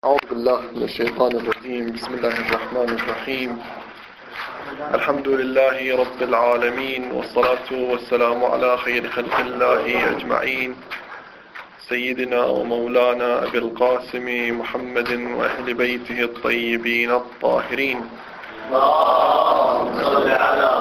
أعوذ بالله من الشيطان الرجيم. بسم الله الرحمن الرحيم. الحمد لله رب العالمين، والصلاة والسلام على خير خلق الله أجمعين، سيدنا ومولانا أبي القاسم محمد وأهل بيته الطيبين الطاهرين. اللهم صل على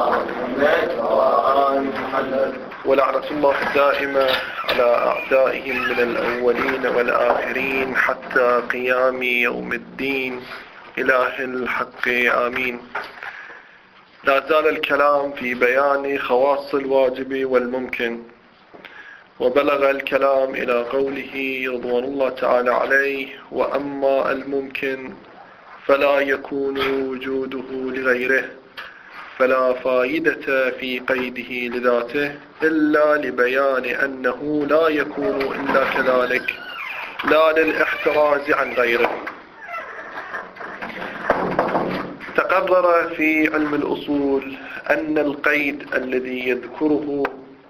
محمد. ولعنة الله الدائمة على أعدائهم من الأولين والآخرين حتى قيام يوم الدين. إله الحق آمين. لا زال الكلام في بيان خواص الواجب والممكن، وبلغ الكلام إلى قوله رضوان الله تعالى عليه: وأما الممكن فلا يكون وجوده لغيره، فلا فائدة في قيده لذاته إلا لبيان أنه لا يكون إلا كذلك، لا للاحتراز عن غيره. تقرر في علم الأصول أن القيد الذي يذكره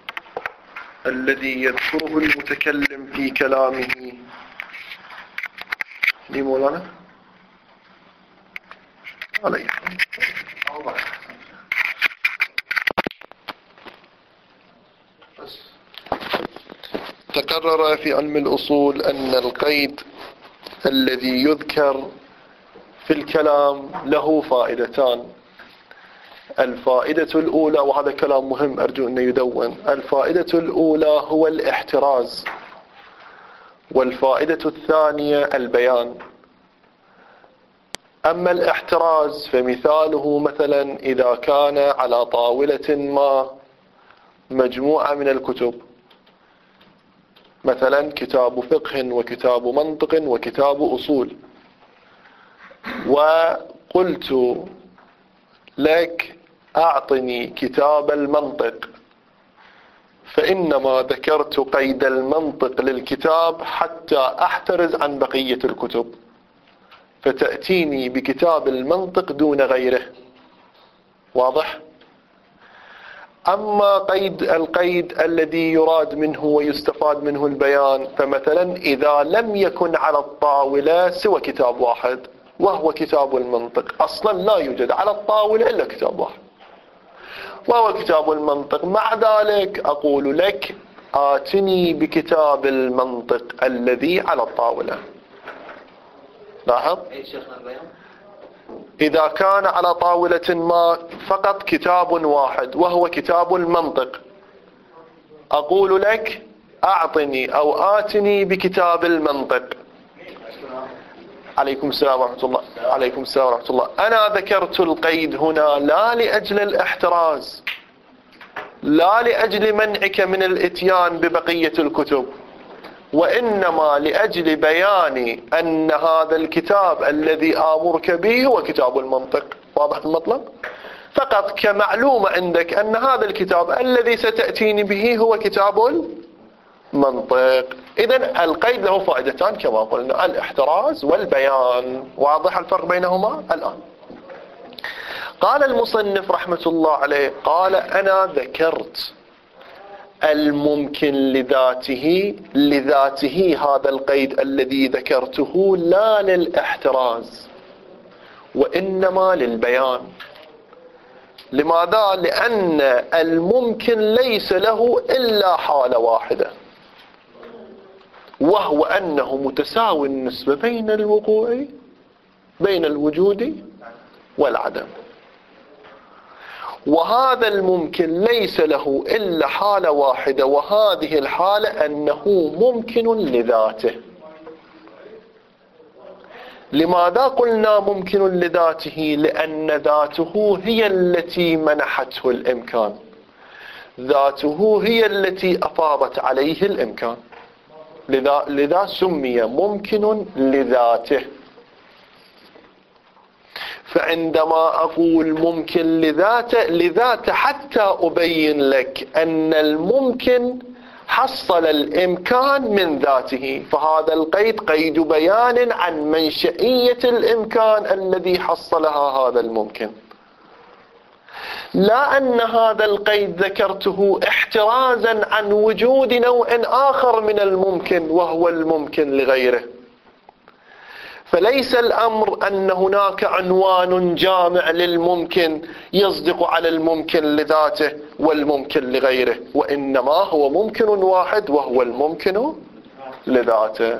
المتكلم في كلامه لمولانا عليه تقرر في علم الأصول أن القيد الذي يذكر في الكلام له فائدتان. الفائدة الأولى، وهذا كلام مهم أرجو أن يدون، الفائدة الأولى هو الاحتراز، والفائدة الثانية البيان. أما الاحتراز فمثاله مثلا إذا كان على طاولة ما مجموعة من الكتب، مثلا كتاب فقه وكتاب منطق وكتاب أصول، وقلت لك أعطني كتاب المنطق، فإنما ذكرت قيد المنطق للكتاب حتى أحترز عن بقية الكتب، فتأتيني بكتاب المنطق دون غيره. واضح؟ أما القيد الذي يراد منه ويستفاد منه البيان، فمثلا إذا لم يكن على الطاولة سوى كتاب واحد وهو كتاب المنطق، أصلا لا يوجد على الطاولة إلا كتاب واحد وهو كتاب المنطق، مع ذلك أقول لك آتني بكتاب المنطق الذي على الطاولة. لاحظ؟ إذا كان على طاولة ما فقط كتاب واحد وهو كتاب المنطق، أقول لك أعطني أو آتني بكتاب المنطق. عليكم السلام ورحمة الله. عليكم السلام ورحمة الله. أنا ذكرت القيد هنا لا لأجل الاحتراز، لا لأجل منعك من الإتيان ببقية الكتب، وإنما لأجل بيان أن هذا الكتاب الذي آمرك به هو كتاب المنطق. واضح المطلب؟ فقط كمعلومة عندك أن هذا الكتاب الذي ستأتيني به هو كتاب المنطق. إذن القيد له فائدتان كما قلنا، الاحتراز والبيان. واضح الفرق بينهما الآن؟ قال المصنف رحمة الله عليه، قال أنا ذكرت الممكن لذاته هذا القيد الذي ذكرته لا للاحتراز وإنما للبيان. لماذا؟ لأن الممكن ليس له إلا حالة واحدة، وهو أنه متساوي النسبة بين الوجود والعدم، وهذا الممكن ليس له إلا حالة واحدة، وهذه الحالة أنه ممكن لذاته. لماذا قلنا ممكن لذاته؟ لأن ذاته هي التي منحته الإمكان، ذاته هي التي أفاضت عليه الإمكان، لذا سمي ممكن لذاته. فعندما أقول ممكن لذاته حتى أبين لك أن الممكن حصل الإمكان من ذاته، فهذا القيد قيد بيان عن منشئية الإمكان الذي حصلها هذا الممكن، لا أن هذا القيد ذكرته احترازا عن وجود نوع آخر من الممكن وهو الممكن لغيره. فليس الأمر أن هناك عنوان جامع للممكن يصدق على الممكن لذاته والممكن لغيره، وإنما هو ممكن واحد وهو الممكن لذاته.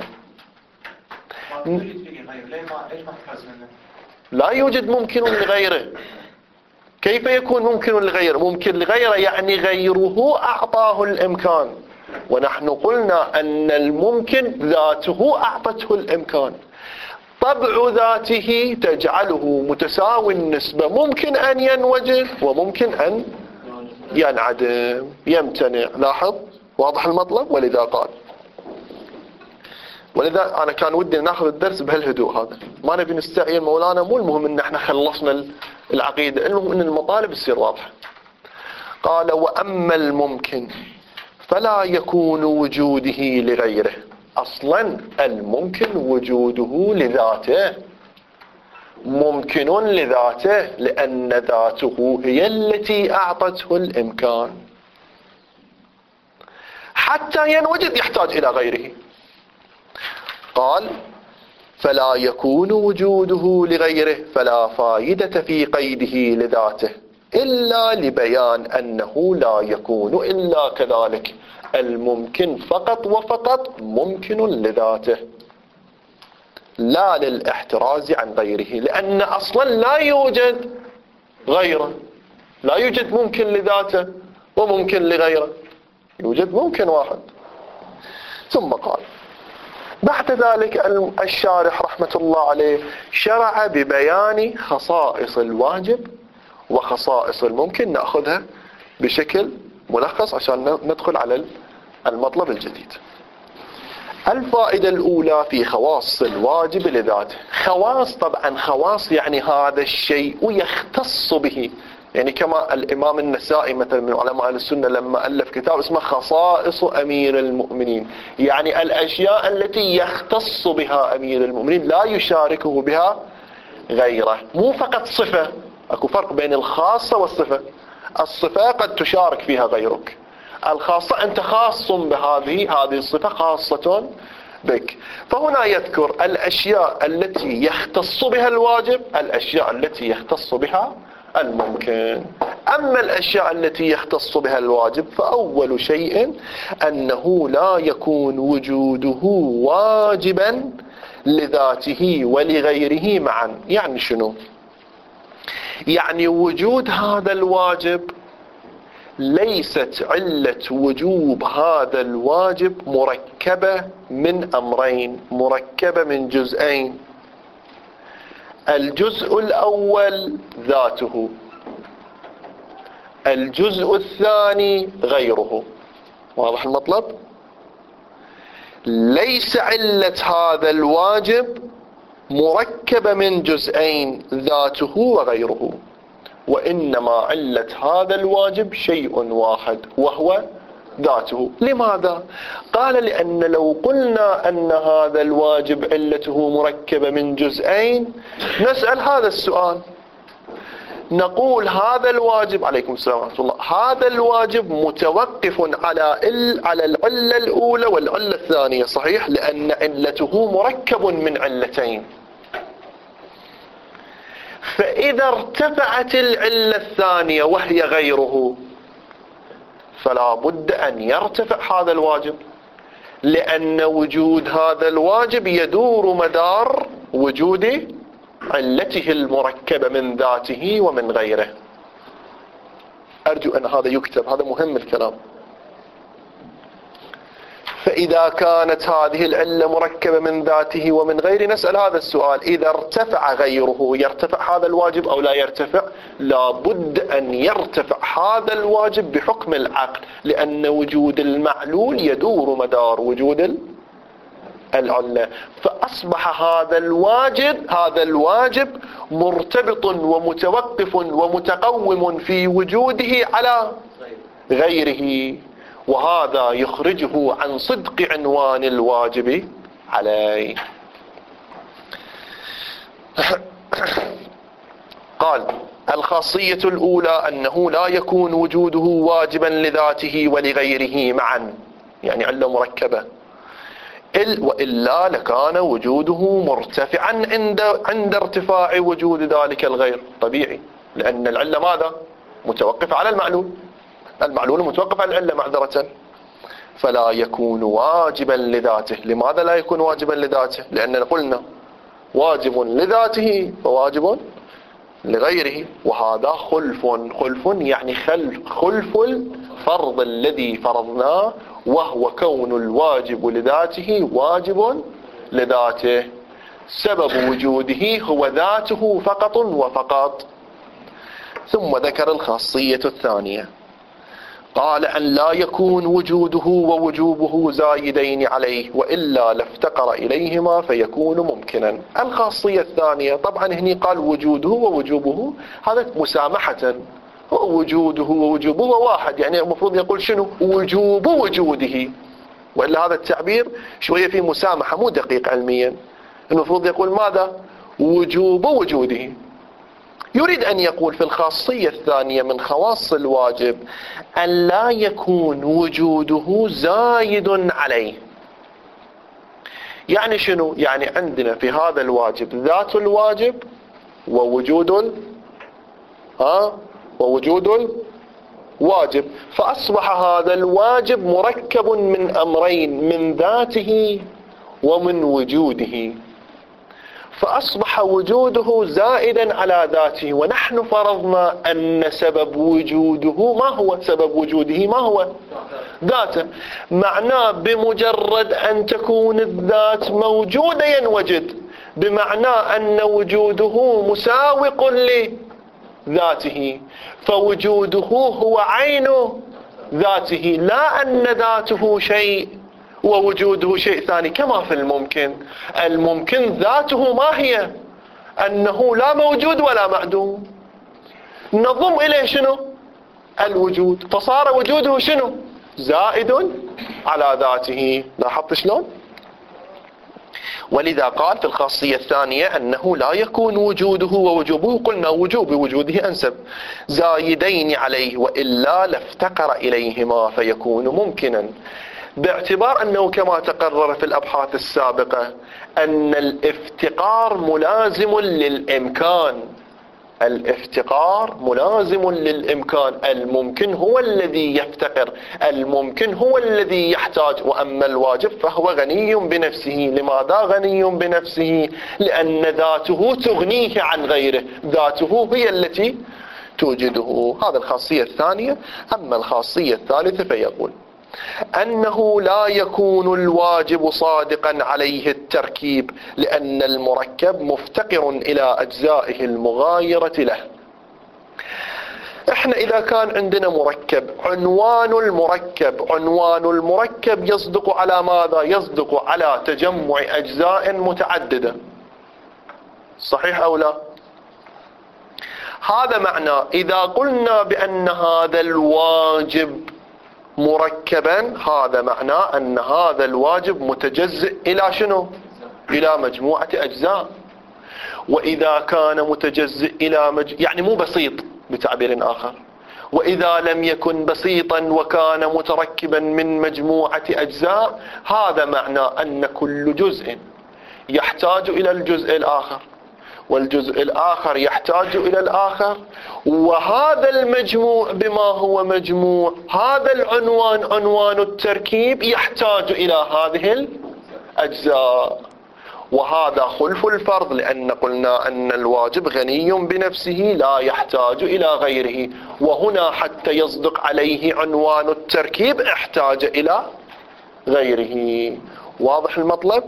لا يوجد ممكن لغيره. كيف يكون ممكن لغيره؟ ممكن لغيره يعني غيره أعطاه الإمكان، ونحن قلنا أن الممكن ذاته أعطته الإمكان. طبع ذاته تجعله متساوي النسبة، ممكن أن ينوجد وممكن أن ينعدم يمتنع. لاحظ واضح المطلب؟ ولذا أنا كان ودي ناخذ الدرس بهالهدوء هذا، ما نبي نستعجل مولانا، مو المهم إن احنا خلصنا العقيدة، المهم إن المطالب تصير واضحة. قال: وأما الممكن فلا يكون وجوده لغيره. أصلا الممكن وجوده لذاته، ممكن لذاته، لأن ذاته هي التي أعطته الإمكان. حتى ينوجد يحتاج إلى غيره. قال: فلا يكون وجوده لغيره، فلا فائدة في قيده لذاته إلا لبيان أنه لا يكون إلا كذلك. الممكن فقط وفقط ممكن لذاته، لا للاحتراز عن غيره، لأن أصلا لا يوجد غيره، لا يوجد ممكن لذاته وممكن لغيره، يوجد ممكن واحد. ثم قال بعد ذلك الشارح رحمة الله عليه شرع ببيان خصائص الواجب وخصائص الممكن. نأخذها بشكل ملخص عشان ندخل على المطلب الجديد. الفائدة الأولى في خواص الواجب لذاته. خواص، طبعا خواص يعني هذا الشيء يختص به، يعني كما الإمام النسائي مثلا من علماء أهل السنة لما ألف كتاب اسمه خصائص أمير المؤمنين، يعني الأشياء التي يختص بها أمير المؤمنين لا يشاركه بها غيره. مو فقط صفة، أكو فرق بين الخاصة والصفة. الصفة قد تشارك فيها غيرك، الخاصة أنت خاص بهذه الصفة خاصة بك. فهنا يذكر الأشياء التي يختص بها الواجب، الأشياء التي يختص بها الممكن. أما الأشياء التي يختص بها الواجب فأول شيء أنه لا يكون وجوده واجبا لذاته ولغيره معا. يعني شنو؟ يعني وجود هذا الواجب ليست علة وجوب هذا الواجب مركبة من أمرين، مركبة من جزئين. الجزء الأول ذاته، الجزء الثاني غيره. واضح المطلب؟ ليس علة هذا الواجب مركبة من جزئين ذاته وغيره، وإنما علة هذا الواجب شيء واحد وهو ذاته. لماذا؟ قال لأن لو قلنا أن هذا الواجب علته مركبة من جزئين نسأل هذا السؤال، نقول هذا الواجب، عليكم السلام ورحمة الله، هذا الواجب متوقف على العلة الأولى والعلة الثانية، صحيح؟ لأن علته مركب من علتين. فإذا ارتفعت العلة الثانية وهي غيره فلا بد أن يرتفع هذا الواجب، لأن وجود هذا الواجب يدور مدار وجود علته المركبة من ذاته ومن غيره. أرجو أن هذا يكتب، هذا مهم الكلام. فإذا كانت هذه العلة مركبة من ذاته ومن غيره نسأل هذا السؤال، إذا ارتفع غيره يرتفع هذا الواجب أو لا يرتفع؟ لا بد أن يرتفع هذا الواجب بحكم العقل، لأن وجود المعلول يدور مدار وجود العلة. فأصبح هذا الواجب مرتبط ومتوقف ومتقوم في وجوده على غيره، وهذا يخرجه عن صدق عنوان الواجب عليه. قال الخاصية الأولى أنه لا يكون وجوده واجبا لذاته ولغيره معا، يعني علة مركبة، وإلا لكان وجوده مرتفعا عند ارتفاع وجود ذلك الغير. طبيعي، لأن العلة ماذا؟ متوقفة على المعلول، المعلول متوقف على العلة معذرة، فلا يكون واجبا لذاته. لماذا لا يكون واجبا لذاته؟ لأننا قلنا واجب لذاته وواجب لغيره، وهذا خلف يعني خلف الفرض الذي فرضناه، وهو كون الواجب لذاته واجب لذاته، سبب وجوده هو ذاته فقط وفقط. ثم ذكر الخاصية الثانية، قال أن لا يكون وجوده ووجوبه زايدين عليه، وإلا لافتقر إليهما فيكون ممكنا. الخاصية الثانية، طبعا هني قال وجوده ووجوبه، هذا مسامحة، وجوده ووجوبه واحد، يعني المفروض يقول شنو؟ وجوب وجوده، وإلا هذا التعبير شوية فيه مسامحة مو دقيق علميا، المفروض يقول ماذا؟ وجوب وجوده. يريد أن يقول في الخاصية الثانية من خواص الواجب أن لا يكون وجوده زايد عليه. يعني شنو؟ يعني عندنا في هذا الواجب ذات الواجب ووجود الواجب، فأصبح هذا الواجب مركب من أمرين، من ذاته ومن وجوده، فأصبح وجوده زائدا على ذاته. ونحن فرضنا أن سبب وجوده ما هو؟ سبب وجوده ما هو؟ ذاته. معناه بمجرد أن تكون الذات موجودة ينوجد، بمعنى أن وجوده مساوق لذاته، فوجوده هو عين ذاته، لا أن ذاته شيء ووجوده شيء ثاني كما في الممكن. الممكن ذاته ما هي؟ أنه لا موجود ولا معدوم، نضم إليه شنو؟ الوجود، فصار وجوده شنو؟ زائد على ذاته. لاحظت شلون؟ ولذا قال في الخاصية الثانية أنه لا يكون وجوده ووجوبه، قلنا وجوب وجوده أنسب، زايدين عليه، وإلا لافتقر إليهما فيكون ممكنا، باعتبار أنه كما تقرر في الأبحاث السابقة أن الافتقار ملازم للإمكان، الافتقار ملازم للإمكان، الممكن هو الذي يفتقر، الممكن هو الذي يحتاج، وأما الواجب فهو غني بنفسه. لماذا غني بنفسه؟ لأن ذاته تغنيه عن غيره، ذاته هي التي توجده. هذا الخاصية الثانية. أما الخاصية الثالثة فيقول أنه لا يكون الواجب صادقا عليه التركيب، لأن المركب مفتقر إلى أجزائه المغايرة له. احنا إذا كان عندنا مركب، عنوان المركب يصدق على ماذا؟ يصدق على تجمع أجزاء متعددة، صحيح أو لا؟ هذا معناه إذا قلنا بأن هذا الواجب مركبا، هذا معناه أن هذا الواجب متجزئ إلى شنو؟ إلى مجموعة أجزاء. وإذا كان متجزئ إلى يعني مو بسيط بتعبير آخر، وإذا لم يكن بسيطا وكان متركبا من مجموعة أجزاء، هذا معناه أن كل جزء يحتاج إلى الجزء الآخر، والجزء الآخر يحتاج إلى الآخر، وهذا المجموع بما هو مجموع، هذا العنوان عنوان التركيب يحتاج إلى هذه الأجزاء. وهذا خلف الفرض، لأن قلنا أن الواجب غني بنفسه لا يحتاج إلى غيره، وهنا حتى يصدق عليه عنوان التركيب احتاج إلى غيره. واضح المطلب؟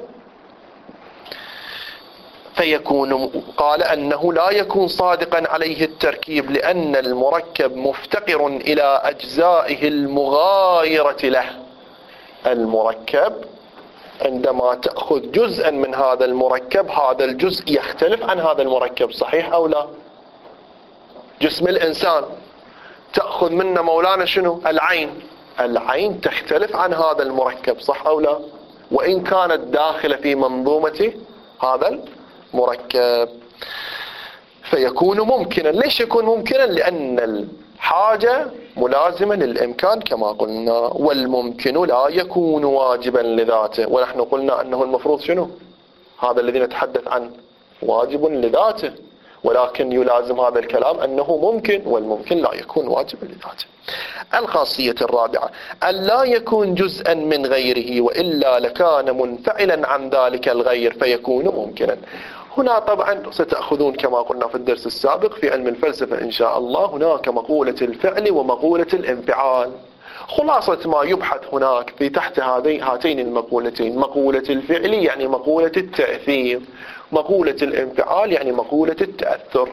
فيكون، قال أنه لا يكون صادقا عليه التركيب لأن المركب مفتقر إلى أجزائه المغايرة له. المركب عندما تأخذ جزءا من هذا المركب، هذا الجزء يختلف عن هذا المركب، صحيح أو لا؟ جسم الإنسان تأخذ منه مولانا شنو؟ العين تختلف عن هذا المركب، صح أو لا؟ وإن كانت داخلة في منظومة هذا المركب. فيكون ممكنا. ليش يكون ممكنا؟ لأن الحاجة ملازمة للإمكان كما قلنا، والممكن لا يكون واجبا لذاته. ونحن قلنا أنه المفروض شنو؟ هذا الذي نتحدث عنه واجب لذاته، ولكن يلازم هذا الكلام أنه ممكن، والممكن لا يكون واجبا لذاته. الخاصية الرابعة أن لا يكون جزءا من غيره، وإلا لكان منفعلا عن ذلك الغير فيكون ممكنا. هنا طبعا ستأخذون كما قلنا في الدرس السابق في علم الفلسفة إن شاء الله، هناك مقولة الفعل ومقولة الانفعال. خلاصة ما يبحث هناك في تحت هاتين المقولتين، مقولة الفعل يعني مقولة التأثير، مقولة الانفعال يعني مقولة التأثر.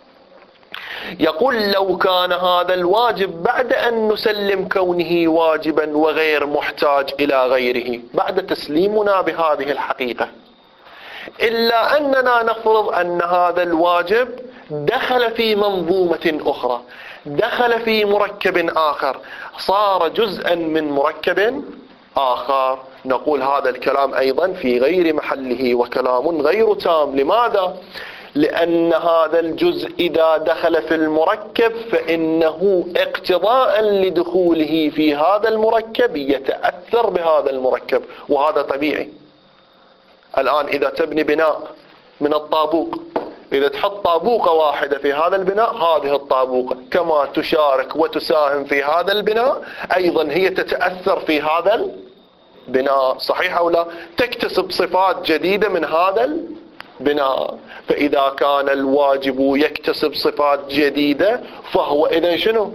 يقول لو كان هذا الواجب بعد أن نسلم كونه واجبا وغير محتاج إلى غيره، بعد تسليمنا بهذه الحقيقة، إلا أننا نفرض أن هذا الواجب دخل في منظومة أخرى، دخل في مركب آخر، صار جزءا من مركب آخر، نقول هذا الكلام أيضا في غير محله وكلام غير تام. لماذا؟ لأن هذا الجزء إذا دخل في المركب فإنه اقتضاء لدخوله في هذا المركب يتأثر بهذا المركب، وهذا طبيعي. الآن إذا تبني بناء من الطابوق، إذا تحط طابوقة واحدة في هذا البناء، هذه الطابوقة كما تشارك وتساهم في هذا البناء أيضا هي تتأثر في هذا البناء، صحيح أو لا؟ تكتسب صفات جديدة من هذا البناء. فإذا كان الواجب يكتسب صفات جديدة فهو إذن شنو؟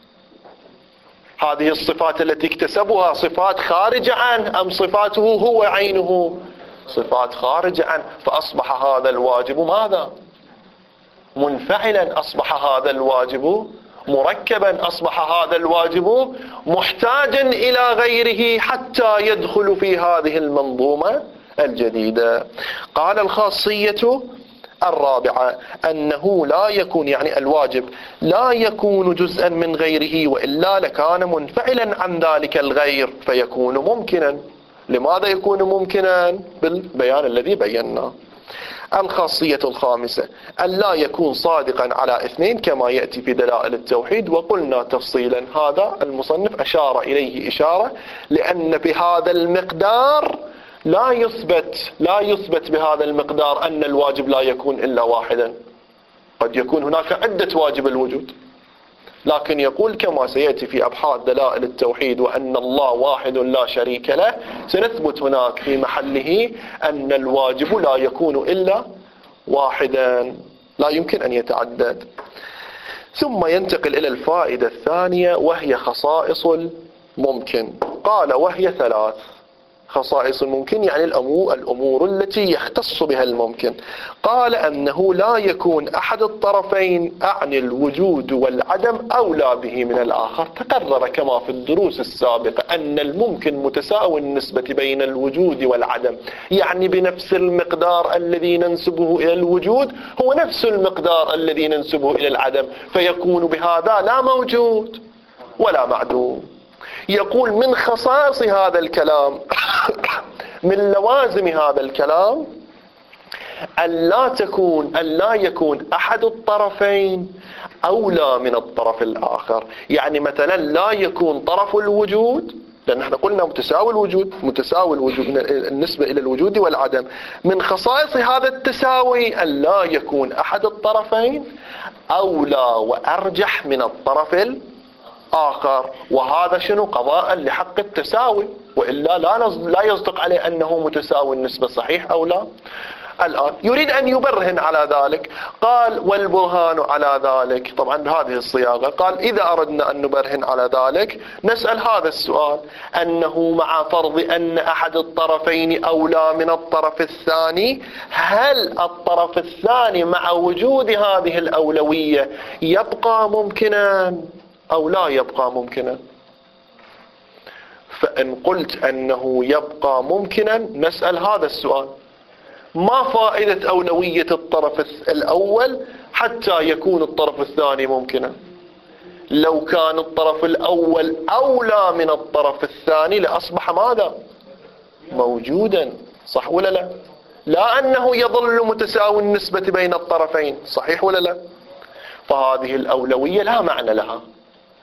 هذه الصفات التي اكتسبها صفات خارجة عنه أم صفاته هو عينه؟ صفات خارجة عنه، فأصبح هذا الواجب ماذا؟ منفعلا، أصبح هذا الواجب مركبا، أصبح هذا الواجب محتاجا إلى غيره حتى يدخل في هذه المنظومة الجديدة. قال الخاصية الرابعة أنه لا يكون، يعني الواجب لا يكون جزءا من غيره، وإلا لكان منفعلا عن ذلك الغير فيكون ممكنا. لماذا يكون ممكنا؟ بالبيان الذي بيناه. الخاصية الخامسة أن لا يكون صادقا على اثنين كما يأتي في دلائل التوحيد، وقلنا تفصيلا هذا المصنف أشار إليه إشارة، لأن بهذا المقدار لا يثبت بهذا المقدار أن الواجب لا يكون إلا واحدا، قد يكون هناك عدة واجب الوجود، لكن يقول كما سيأتي في أبحاث دلائل التوحيد وأن الله واحد لا شريك له، سنثبت هناك في محله أن الواجب لا يكون إلا واحدا، لا يمكن أن يتعدد. ثم ينتقل إلى الفائدة الثانية وهي خصائص الممكن. قال وهي ثلاث خصائص الممكن، يعني الأمور التي يختص بها الممكن. قال أنه لا يكون أحد الطرفين أعني الوجود والعدم أولى به من الآخر. تقرر كما في الدروس السابقة أن الممكن متساوي النسبة بين الوجود والعدم، يعني بنفس المقدار الذي ننسبه إلى الوجود هو نفس المقدار الذي ننسبه إلى العدم، فيكون بهذا لا موجود ولا معدوم. يقول من خصائص هذا الكلام من لوازم هذا الكلام أن لا يكون أحد الطرفين أولى من الطرف الآخر. يعني مثلا لا يكون طرف الوجود، لأن احنا قلنا متساوي الوجود النسبة إلى الوجود والعدم. من خصائص هذا التساوي أن لا يكون أحد الطرفين أولى وأرجح من الطرف الآخر، وهذا شنو؟ قضاء لحق التساوي، وإلا لا يصدق عليه أنه متساوي النسبة، صحيح أو لا؟ الآن يريد أن يبرهن على ذلك، قال والبرهان على ذلك، طبعا بهذه الصياغة. قال إذا أردنا أن نبرهن على ذلك نسأل هذا السؤال، أنه مع فرض أن أحد الطرفين أولى من الطرف الثاني، هل الطرف الثاني مع وجود هذه الأولوية يبقى ممكنا أو لا يبقى ممكنا؟ فإن قلت أنه يبقى ممكنا نسأل هذا السؤال، ما فائدة أولوية الطرف الأول حتى يكون الطرف الثاني ممكنا؟ لو كان الطرف الأول أولى من الطرف الثاني لأصبح ماذا؟ موجودا، صح ولا لا؟ لا أنه يظل متساوي النسبة بين الطرفين، صحيح ولا لا؟ فهذه الأولوية لا معنى لها،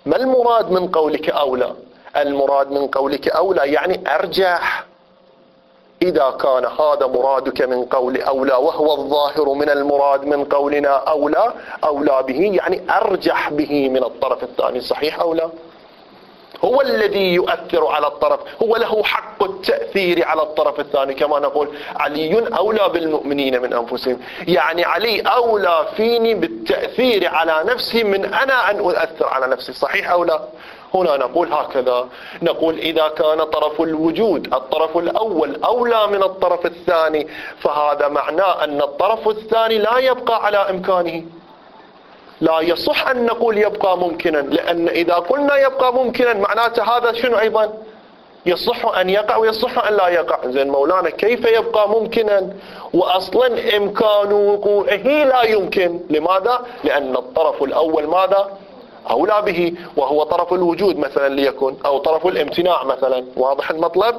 ما المراد من قولك أولى؟ المراد من قولك أولى يعني أرجح. إذا كان هذا مرادك من قول أولى وهو الظاهر من المراد من قولنا أولى، أولى به يعني أرجح به من الطرف الثاني، صحيح أو لا؟ هو الذي يؤثر على الطرف، هو له حق التأثير على الطرف الثاني، كما نقول علي أولى بالمؤمنين من أنفسهم، يعني علي أولى فيني بالتأثير على نفسي من أنا أن أؤثر على نفسي، صحيح أو لا؟ هنا نقول هكذا، نقول إذا كان طرف الوجود الطرف الأول أولى من الطرف الثاني، فهذا معناه أن الطرف الثاني لا يبقى على إمكانه، لا يصح أن نقول يبقى ممكنا، لأن إذا قلنا يبقى ممكنا معناته هذا شنو أيضا؟ يصح أن يقع ويصح أن لا يقع. زين مولانا كيف يبقى ممكنا وأصلا إمكان وقوعه لا يمكن؟ لماذا؟ لأن الطرف الأول ماذا؟ أولى به، وهو طرف الوجود مثلا ليكن، أو طرف الامتناع مثلا. واضح المطلب؟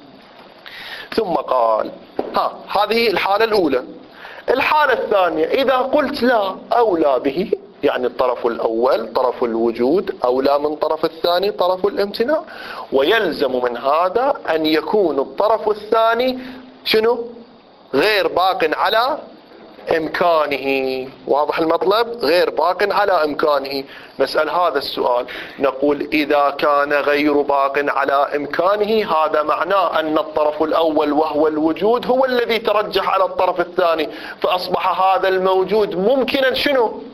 ثم قال هذه الحالة الأولى. الحالة الثانية إذا قلت لا أولى به، يعني الطرف الأول طرف الوجود أولى من طرف الثاني طرف الامتناع، ويلزم من هذا أن يكون الطرف الثاني شنو؟ غير باق على إمكانه. واضح المطلب؟ غير باق على إمكانه. نسأل هذا السؤال، نقول إذا كان غير باق على إمكانه هذا معناه أن الطرف الأول وهو الوجود هو الذي ترجح على الطرف الثاني، فأصبح هذا الموجود ممكنا شنو؟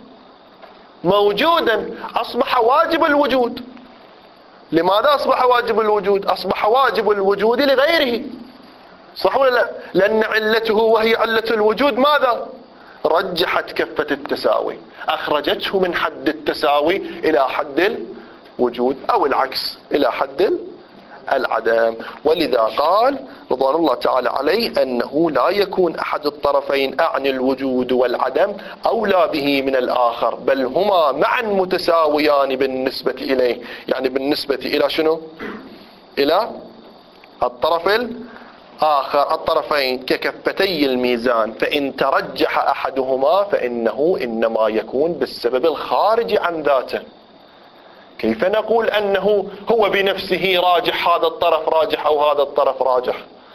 موجودا، أصبح واجب الوجود. لماذا أصبح واجب الوجود؟ أصبح واجب الوجود لغيره، صح ولا لا؟ لأن علته وهي علة الوجود ماذا؟ رجحت كفة التساوي، أخرجته من حد التساوي إلى حد الوجود، أو العكس إلى حد العدم. ولذا قال رضوان الله تعالى عليه أنه لا يكون أحد الطرفين أعني الوجود والعدم أولى به من الآخر، بل هما معا متساويان بالنسبة إليه، يعني بالنسبة إلى شنو؟ إلى الطرف الآخر، الطرفين ككفتي الميزان، فإن ترجح أحدهما فإنه إنما يكون بالسبب الخارج عن ذاته. كيف نقول أنه هو بنفسه راجح، هذا الطرف راجح أو هذا الطرف راجح؟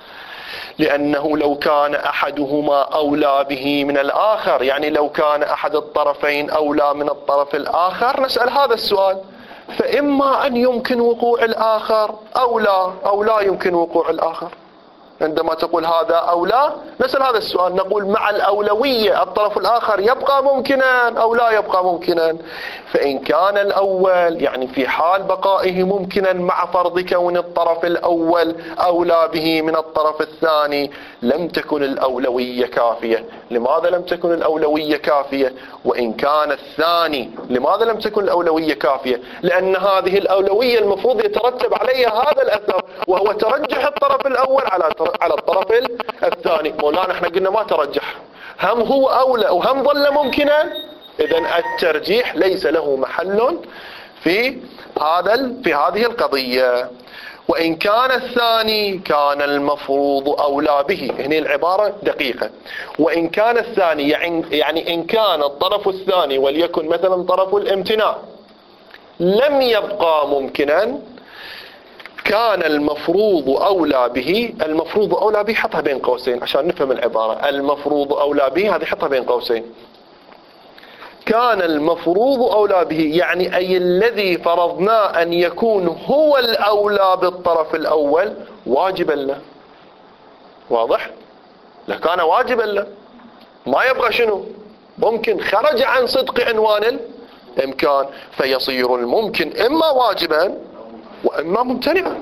لأنه لو كان أحدهما أولى به من الآخر، يعني لو كان أحد الطرفين أولى من الطرف الآخر، نسأل هذا السؤال، فإما أن يمكن وقوع الآخر أو لا يمكن وقوع الآخر. عندما تقول هذا أولى نسأل هذا السؤال، نقول مع الأولوية الطرف الآخر يبقى ممكنا أو لا يبقى ممكنا؟ فإن كان الأول يعني في حال بقائه ممكنا مع فرض كون الطرف الأول أولى به من الطرف الثاني لم تكن الأولوية كافية. لماذا لم تكن الأولوية كافية؟ وإن كان الثاني، لماذا لم تكن الأولوية كافية؟ لأن هذه الأولوية المفروض يترتب عليها هذا الأثر، وهو ترجح الطرف الأول على الطرف الثاني. مولانا احنا قلنا ما ترجح، هم هو أولى وهم ظل ممكنا، إذن الترجيح ليس له محل في هذه القضية. وإن كان الثاني كان المفروض أولى به، هنا العبارة دقيقة، وإن كان الثاني يعني إن كان الطرف الثاني وليكن مثلا طرف الامتناع لم يبقى ممكنا كان المفروض أولى به. المفروض أولى به حطها بين قوسين عشان نفهم العبارة، المفروض أولى به هذه حطها بين قوسين. كان المفروض أولى به يعني أي الذي فرضنا أن يكون هو الأولى بالطرف الأول واجبا له. واضح؟ لكان واجبا له، ما يبقى شنو؟ ممكن، خرج عن صدق عنوان الإمكان، فيصير الممكن إما واجبا وإما ممتنعا،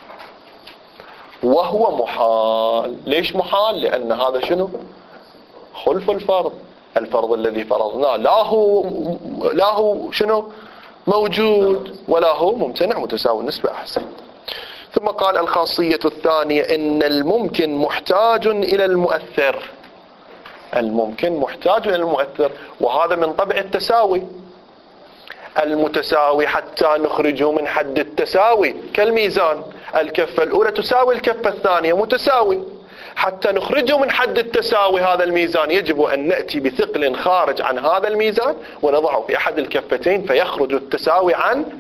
وهو محال. ليش محال؟ لأن هذا شنو؟ خلف الفرض. الفرض الذي فرضناه لا هو شنو؟ موجود، ولا هو ممتنع متساوي النسبة. أحسن. ثم قال الخاصية الثانية إن الممكن محتاج إلى المؤثر. الممكن محتاج إلى المؤثر، وهذا من طبع التساوي. المتساوي حتى نخرجه من حد التساوي كالميزان، الكفة الأولى تساوي الكفة الثانية، متساوي. حتى نخرجه من حد التساوي هذا الميزان يجب أن نأتي بثقل خارج عن هذا الميزان ونضعه في أحد الكفتين فيخرج التساوي عن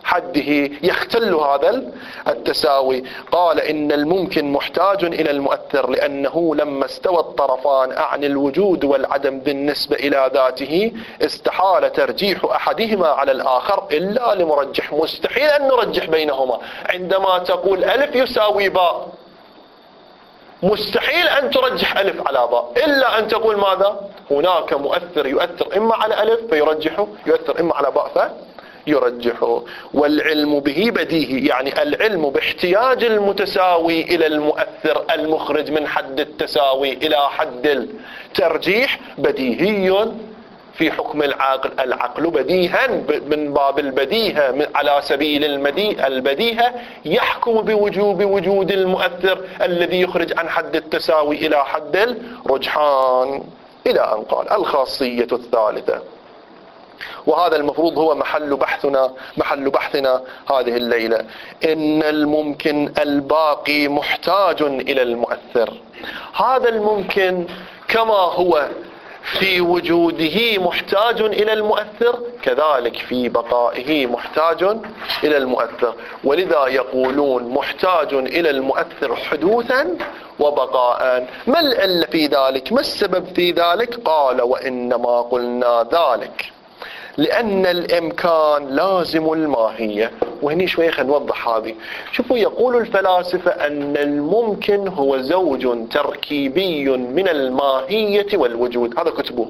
حده يختل هذا التساوي. قال إن الممكن محتاج إلى المؤثر لأنه لما استوى الطرفان أعني الوجود والعدم بالنسبة إلى ذاته استحال ترجيح أحدهما على الآخر إلا لمرجح. مستحيل أن نرجح بينهما. عندما تقول ألف يساوي باء مستحيل أن ترجح ألف على باء إلا أن تقول ماذا؟ هناك مؤثر يؤثر إما على ألف فيرجحه، يؤثر إما على باء فيرجحه. والعلم به بديهي، يعني العلم باحتياج المتساوي إلى المؤثر المخرج من حد التساوي إلى حد الترجيح بديهي في حكم العقل. العقل بديها من باب البديهة على سبيل البديهة يحكم بوجوب وجود المؤثر الذي يخرج عن حد التساوي إلى حد الرجحان، إلى أن قال الخاصية الثالثة. وهذا المفروض هو محل بحثنا هذه الليلة. إن الممكن الباقي محتاج إلى المؤثر. هذا الممكن كما هو في وجوده محتاج إلى المؤثر كذلك في بقائه محتاج إلى المؤثر. ولذا يقولون محتاج إلى المؤثر حدوثا وبقاء. ما العلة في ذلك؟ ما السبب في ذلك؟ قال وإنما قلنا ذلك لأن الإمكان لازم الماهية. وهني شوية خلينا نوضح هذه. شوفوا يقول الفلاسفة أن الممكن هو زوج تركيبي من الماهية والوجود. هذا كتبه.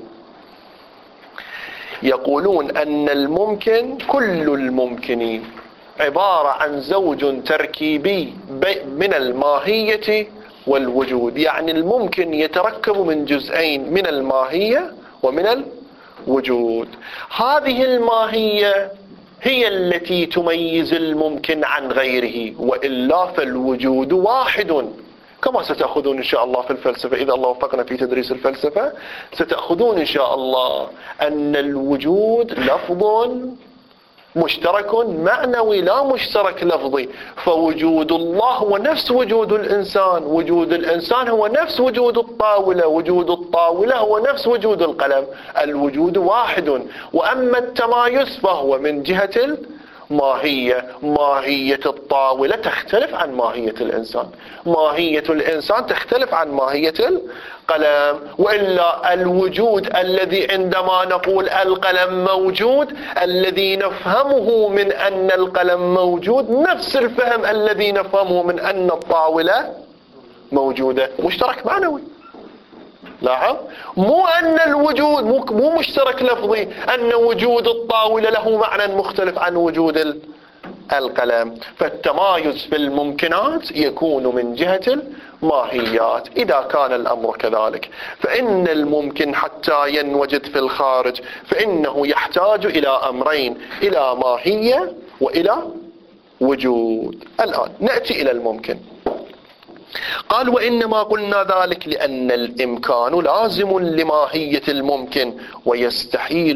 يقولون أن الممكن كل الممكنين عبارة عن زوج تركيبي من الماهية والوجود. يعني الممكن يتركب من جزئين من الماهية ومن الوجود. هذه الماهية هي التي تميز الممكن عن غيره، وإلا فالوجود واحد. كما ستأخذون إن شاء الله في الفلسفة إذا الله وفقنا في تدريس الفلسفة، ستأخذون إن شاء الله أن الوجود لفظ مشترك معنوي لا مشترك لفظي. فوجود الله هو نفس وجود الإنسان، وجود الإنسان هو نفس وجود الطاولة، وجود الطاولة هو نفس وجود القلم. الوجود واحد. وأما التمايز فهو من جهة الماهية. ماهية الطاولة تختلف عن ماهية الإنسان، ماهية الإنسان تختلف عن ماهية القلم. وإلا الوجود الذي عندما نقول القلم موجود الذي نفهمه من أن القلم موجود نفس الفهم الذي نفهمه من أن الطاولة موجودة. مشترك معنوي. لاحظ، مو أن الوجود مو مشترك لفظي، أن وجود الطاولة له معنى مختلف عن وجود القلم. فالتمايز في الممكنات يكون من جهة الماهيات. إذا كان الأمر كذلك فإن الممكن حتى ينوجد في الخارج فإنه يحتاج إلى أمرين، إلى ماهية وإلى وجود. الآن نأتي إلى الممكن. قال وإنما قلنا ذلك لأن الإمكان لازم لماهية الممكن ويستحيل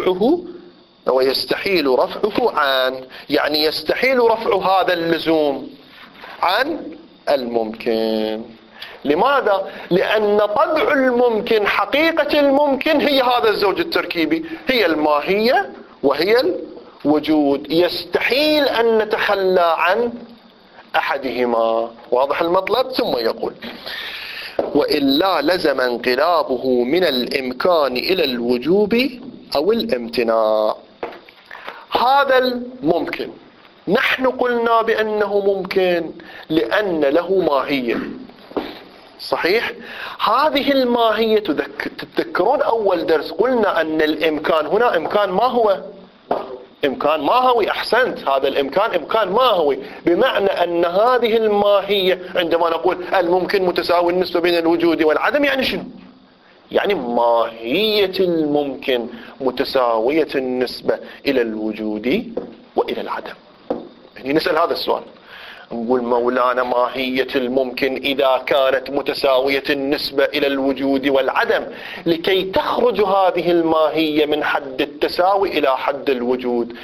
رفعه عن، يعني يستحيل رفع هذا اللزوم عن الممكن. لماذا؟ لأن طبع الممكن، حقيقة الممكن هي هذا الزوج التركيبي، هي الماهية وهي الوجود. يستحيل أن نتخلى عن أحدهما. واضح المطلب؟ ثم يقول وإلا لزم انقلابه من الإمكان إلى الوجوب أو الامتناع. هذا الممكن نحن قلنا بأنه ممكن لأن له ماهية، صحيح؟ هذه الماهية تتذكرون أول درس قلنا أن الإمكان هنا إمكان ما هو؟ إمكان ماهوي. أحسنت، هذا الإمكان إمكان ماهوي، بمعنى أن هذه الماهية عندما نقول الممكن متساوي النسبة بين الوجود والعدم يعني شنو؟ يعني ماهية الممكن متساوية النسبة إلى الوجود وإلى العدم. يعني نسأل هذا السؤال، نقول مولانا ماهية الممكن إذا كانت متساوية النسبة إلى الوجود والعدم، لكي تخرج هذه الماهية من حد التساوي إلى حد الوجود،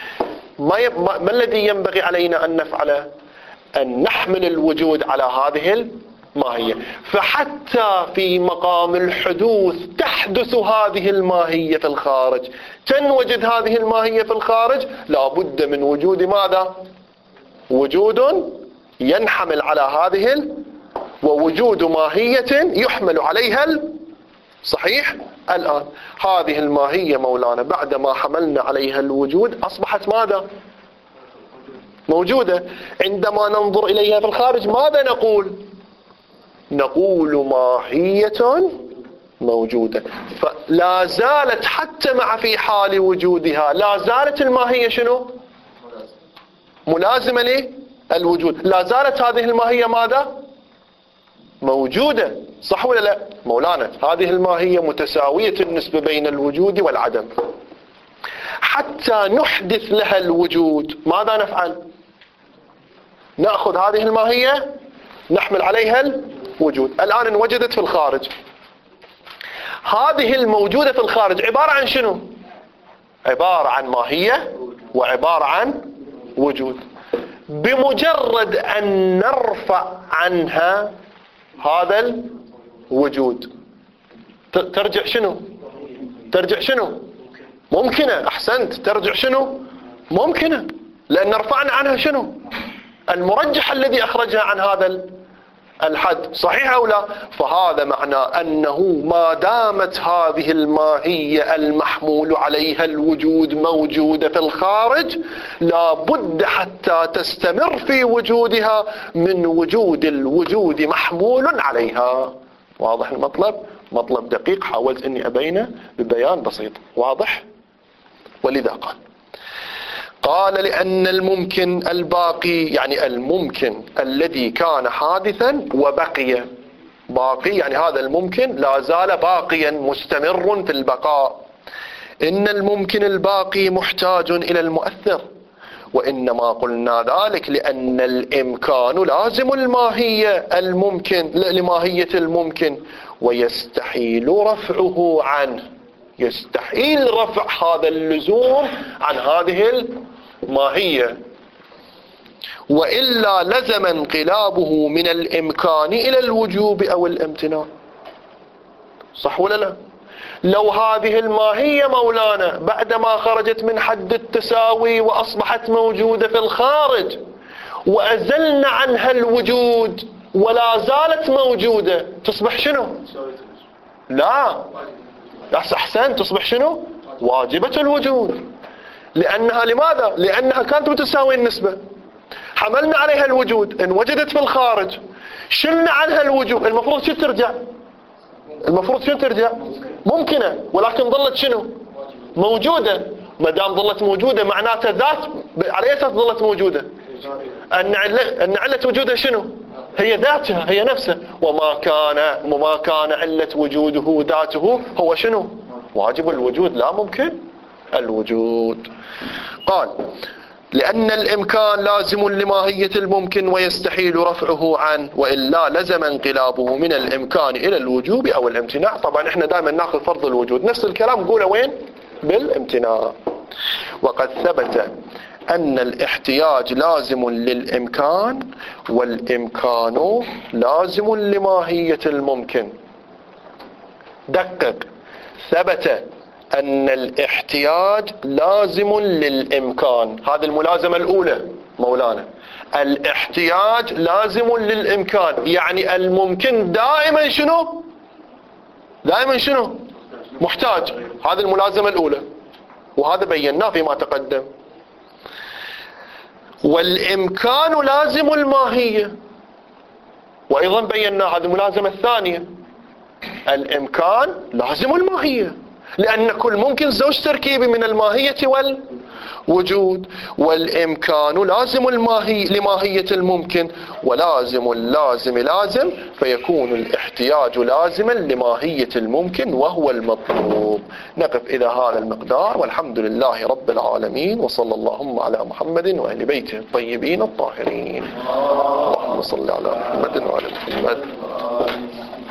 ما الذي ينبغي علينا أن نفعله؟ أن نحمل الوجود على هذه ماهية. فحتى في مقام الحدوث تحدث هذه الماهية في الخارج، تنوجد هذه الماهية في الخارج، لا بد من وجود ماذا؟ وجود ينحمل على هذه ووجود ماهية يحمل عليها صحيح. الآن هذه الماهية مولانا بعدما حملنا عليها الوجود أصبحت ماذا؟ موجودة. عندما ننظر إليها في الخارج ماذا نقول؟ نقول ماهية موجودة. فلا زالت حتى مع في حال وجودها لا زالت الماهية شنو؟ ملازمة للوجود. لا زالت هذه الماهية ماذا؟ موجودة. صح ولا لا مولانا؟ هذه الماهية متساوية النسبة بين الوجود والعدم. حتى نحدث لها الوجود ماذا نفعل؟ نأخذ هذه الماهية نحمل عليها الوجود. الآن انوجدت في الخارج. هذه الموجودة في الخارج عبارة عن شنو؟ عبارة عن ماهية وعبارة عن وجود. بمجرد أن نرفع عنها هذا الوجود ترجع شنو؟ ترجع شنو؟ ممكنة. أحسنت. ترجع شنو؟ ممكنة، لأن رفعنا عنها شنو؟ المرجح الذي أخرجها عن هذا الحد. صحيح أو لا؟ فهذا معنى أنه ما دامت هذه الماهية المحمول عليها الوجود موجودة في الخارج لا بد حتى تستمر في وجودها من وجود الوجود محمول عليها. واضح المطلب؟ مطلب دقيق حاولت أني أبينه ببيان بسيط واضح. ولذا قال لأن الممكن الباقي، يعني الممكن الذي كان حادثا وبقي، باقي يعني هذا الممكن لا زال باقيا مستمر في البقاء. إن الممكن الباقي محتاج إلى المؤثر، وإنما قلنا ذلك لأن الإمكان لازم الماهية الممكن لماهية الممكن، ويستحيل رفعه عنه. يستحيل رفع هذا اللزوم عن هذه الماهية، وإلا لزم انقلابه من الإمكان إلى الوجوب أو الامتناع. صح ولا لا؟ لو هذه الماهية مولانا بعدما خرجت من حد التساوي وأصبحت موجودة في الخارج وأزلنا عنها الوجود ولا زالت موجودة تصبح شنو؟ لا أحسن، تصبح شنو؟ واجبة الوجود. لأنها لماذا؟ لأنها كانت متساوية النسبة، حملنا عليها الوجود، انوجدت في الخارج، شلنا عنها الوجود، المفروض شو ترجع؟ المفروض شو ترجع؟ ممكنة، ولكن ظلت شنو؟ موجودة. ما دام ظلت موجودة معناتها ذات على أي أساس ظلت موجودة؟ أن علة وجودها شنو؟ هي ذاتها، هي نفسها. وما كان علة وجوده ذاته هو شنو؟ واجب الوجود لا ممكن الوجود. قال لأن الإمكان لازم لماهية الممكن ويستحيل رفعه عنه، وإلا لزم انقلابه من الإمكان إلى الوجوب أو الامتناع. طبعا احنا دائما ناخذ فرض الوجود، نفس الكلام نقوله وين؟ بالامتناع. وقد ثبت أن الاحتياج لازم للإمكان، والإمكان لازم لماهية الممكن. دقق، ثبت أن الاحتياج لازم للإمكان، هذه الملازمة الأولى مولانا. الاحتياج لازم للإمكان، يعني الممكن دائما شنو؟ دائما شنو؟ محتاج. هذه الملازمة الأولى، وهذا بيناه فيما تقدم. والإمكان لازم الماهية، وأيضا بينا هذه الملازمة الثانية. الإمكان لازم الماهية، لأن كل ممكن زوج تركيبي من الماهية والوجود. والإمكان لازم لماهية الممكن، ولازم اللازم لازم، فيكون الاحتياج لازما لماهية الممكن وهو المطلوب. نقف إلى هذا المقدار، والحمد لله رب العالمين، وصلى اللهم على محمد وأهل بيته الطيبين الطاهرين. اللهم صل على محمد وعلى محمد.